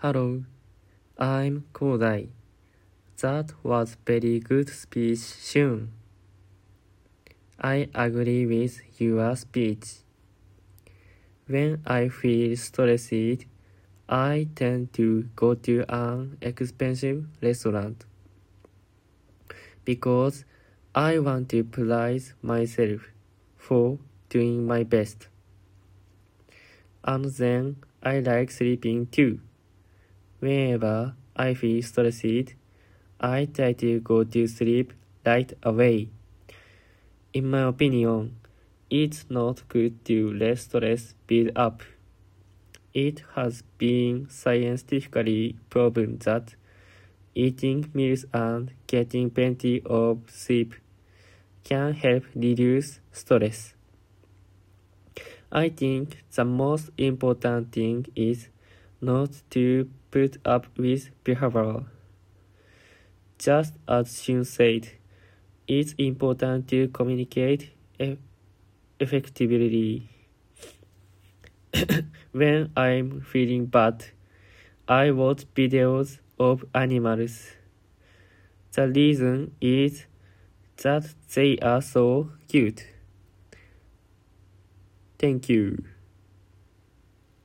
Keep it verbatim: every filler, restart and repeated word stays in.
Hello, I'm Kodai. That was very good speech, Shun. I agree with your speech. When I feel stressed, I tend to go to an expensive restaurant because I want to praise myself for doing my best. And then I like sleeping too. Whenever I feel stressed, I try to go to sleep right away. In my opinion, it's not good to let stress build up. It has been scientifically proven that eating meals and getting plenty of sleep can help reduce stress. I think the most important thing is not to put up with behavior. Just as Shun said, it's important to communicate e- effectively. When I'm feeling bad, I watch videos of animals. The reason is that they are so cute. Thank you.